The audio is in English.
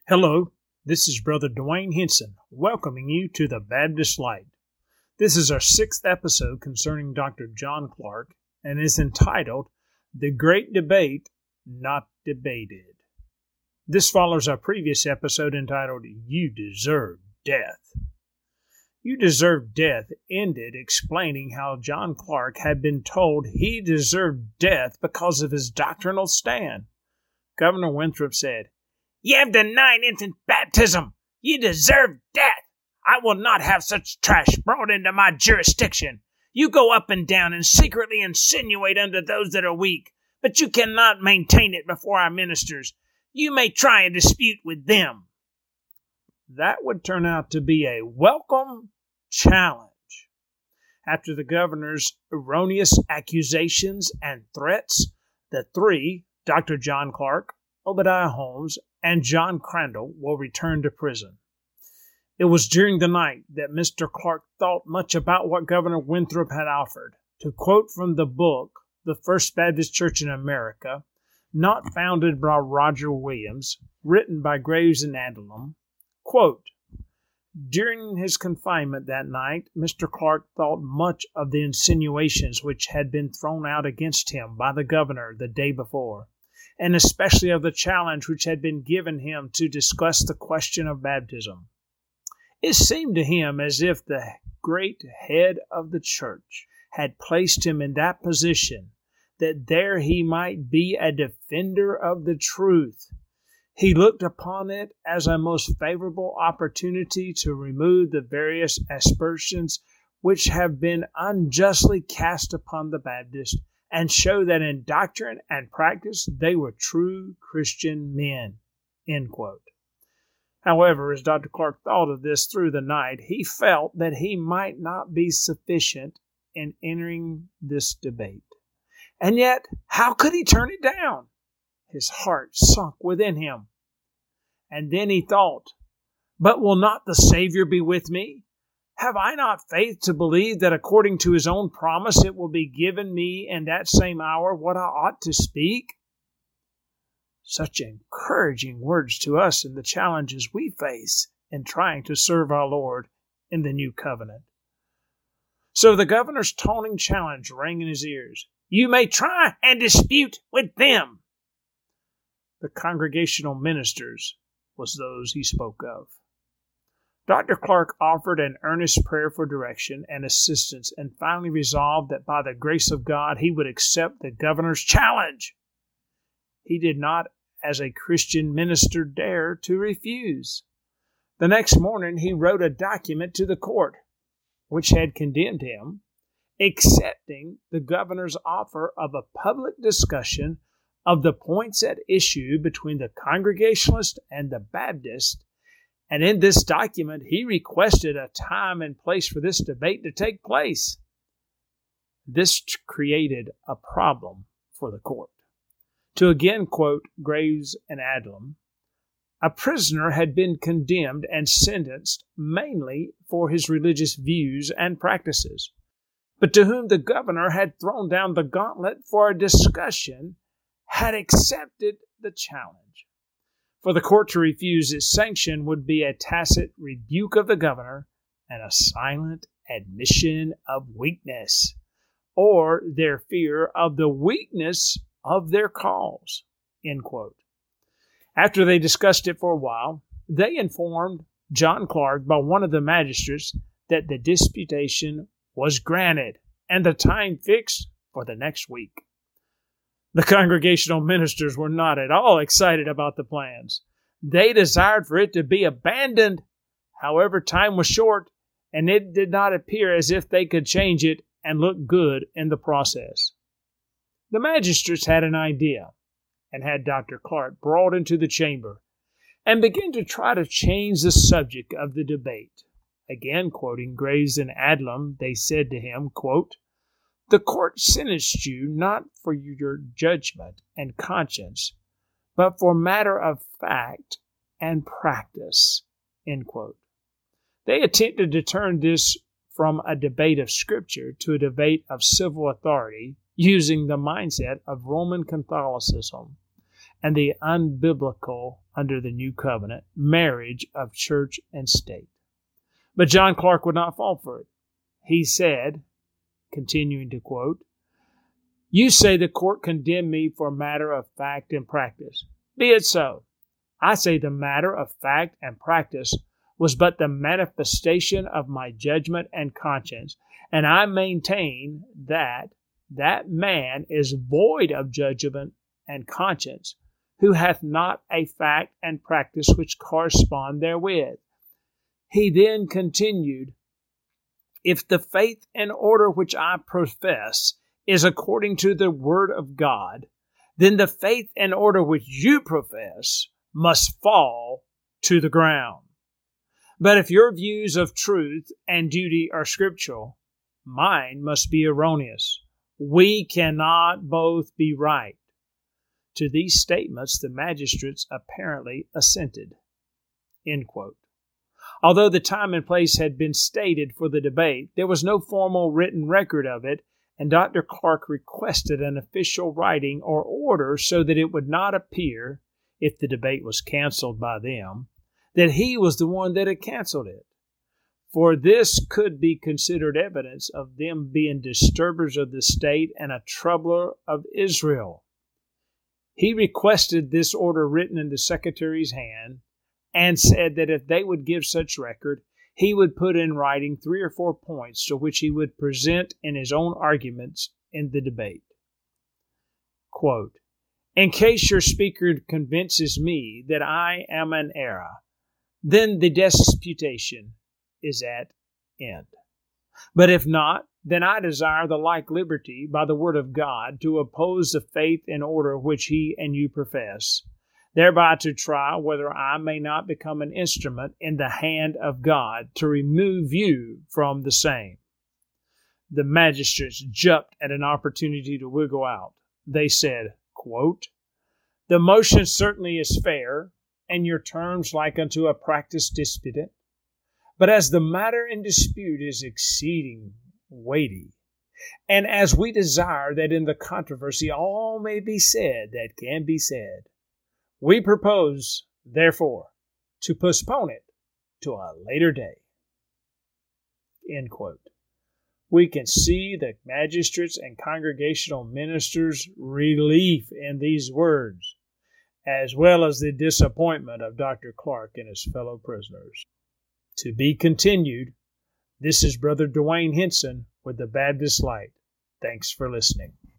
Hello, this is Brother Dwayne Henson, welcoming you to the Baptist Light. This is our 6th episode concerning Dr. John Clarke, and is entitled, The Great Debate Not Debated. This follows our previous episode entitled, You Deserve Death. You Deserve Death ended explaining how John Clarke had been told he deserved death because of his doctrinal stand. Governor Winthrop said, "You have denied infant baptism. You deserve death. I will not have such trash brought into my jurisdiction. You go up and down and secretly insinuate unto those that are weak, but you cannot maintain it before our ministers. You may try a dispute with them." That would turn out to be a welcome challenge. After the governor's erroneous accusations and threats, the three, Dr. John Clarke, Obadiah Holmes, and John Crandall, will return to prison. It was during the night that Mr. Clarke thought much about what Governor Winthrop had offered. To quote from the book, The First Baptist Church in America, not founded by Roger Williams, written by Graves and Adlam, quote, "During his confinement that night, Mr. Clarke thought much of the insinuations which had been thrown out against him by the governor the day before, and especially of the challenge which had been given him to discuss the question of baptism. It seemed to him as if the great head of the church had placed him in that position, that there he might be a defender of the truth. He looked upon it as a most favorable opportunity to remove the various aspersions which have been unjustly cast upon the Baptists, and show that in doctrine and practice they were true Christian men." End quote. However, as Dr. Clarke thought of this through the night, he felt that he might not be sufficient in entering this debate. And yet, how could he turn it down? His heart sunk within him. And then he thought, "But will not the Savior be with me? Have I not faith to believe that according to his own promise it will be given me in that same hour what I ought to speak?" Such encouraging words to us in the challenges we face in trying to serve our Lord in the new covenant. So the governor's taunting challenge rang in his ears. "You may try and dispute with them." The congregational ministers was those he spoke of. Dr. Clarke offered an earnest prayer for direction and assistance, and finally resolved that by the grace of God he would accept the governor's challenge. He did not, as a Christian minister, dare to refuse. The next morning he wrote a document to the court, which had condemned him, accepting the governor's offer of a public discussion of the points at issue between the Congregationalists and the Baptists. And in this document, he requested a time and place for this debate to take place. This created a problem for the court. To again quote Graves and Adlam, a prisoner had been condemned and sentenced mainly for his religious views and practices, but to whom the governor had thrown down the gauntlet for a discussion, had accepted the challenge. For the court to refuse its sanction would be a tacit rebuke of the governor and a silent admission of weakness, or their fear of the weakness of their cause. End quote. After they discussed it for a while, they informed John Clarke by one of the magistrates that the disputation was granted and the time fixed for the next week. The congregational ministers were not at all excited about the plans. They desired for it to be abandoned. However, time was short, and it did not appear as if they could change it and look good in the process. The magistrates had an idea, and had Dr. Clarke brought into the chamber, and began to try to change the subject of the debate. Again quoting Graves and Adlam, they said to him, quote, "The court sentenced you not for your judgment and conscience, but for matter of fact and practice." End quote. They attempted to turn this from a debate of Scripture to a debate of civil authority using the mindset of Roman Catholicism and the unbiblical, under the new covenant, marriage of church and state. But John Clarke would not fall for it. He said, continuing to quote, "You say the court condemned me for matter of fact and practice. Be it so. I say the matter of fact and practice was but the manifestation of my judgment and conscience, and I maintain that that man is void of judgment and conscience, who hath not a fact and practice which correspond therewith." He then continued, "If the faith and order which I profess is according to the word of God, then the faith and order which you profess must fall to the ground. But if your views of truth and duty are scriptural, mine must be erroneous. We cannot both be right." To these statements, the magistrates apparently assented. End quote. Although the time and place had been stated for the debate, there was no formal written record of it, and Dr. Clarke requested an official writing or order so that it would not appear, if the debate was canceled by them, that he was the one that had canceled it. For this could be considered evidence of them being disturbers of the state and a troubler of Israel. He requested this order written in the secretary's hand, and said that if they would give such record, he would put in writing 3 or 4 points to which he would present in his own arguments in the debate. Quote, "In case your speaker convinces me that I am an error, then the disputation is at end. But if not, then I desire the like liberty by the word of God to oppose the faith and order which he and you profess, thereby to try whether I may not become an instrument in the hand of God to remove you from the same." The magistrates jumped at an opportunity to wiggle out. They said, quote, "The motion certainly is fair, and your terms like unto a practiced disputant. But as the matter in dispute is exceeding weighty, and as we desire that in the controversy all may be said that can be said, we propose, therefore, to postpone it to a later day." End quote. We can see the magistrates and congregational ministers' relief in these words, as well as the disappointment of Dr. Clarke and his fellow prisoners. To be continued. This is Brother Dwayne Hinson with the Baptist Light. Thanks for listening.